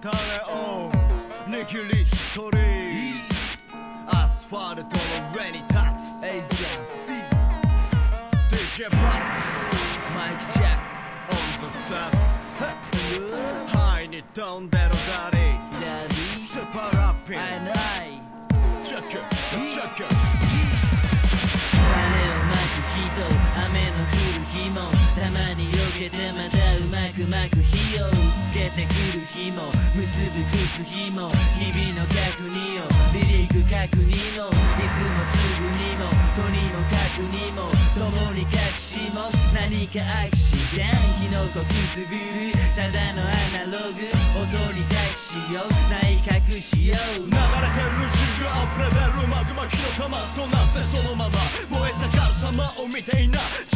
種を握りしとりアスファルトの上に立つエイジャー DJ バックマイクチェック on the set ハイに飛んでるダディスーパーラッピングチェックチェック雨の降る日もたまに避けてまたうまく火をつけてくる日も結ぶ靴ひも日々の確認を離陸確認もいつもすぐにもとにもかくにも共に隠しも何かアクシデントキノコくすぐるただのアナログ音に託しよう内隠しよう流れてる授業溢れ出るマグマ火の玉となってそのまま燃え盛る様を見ていな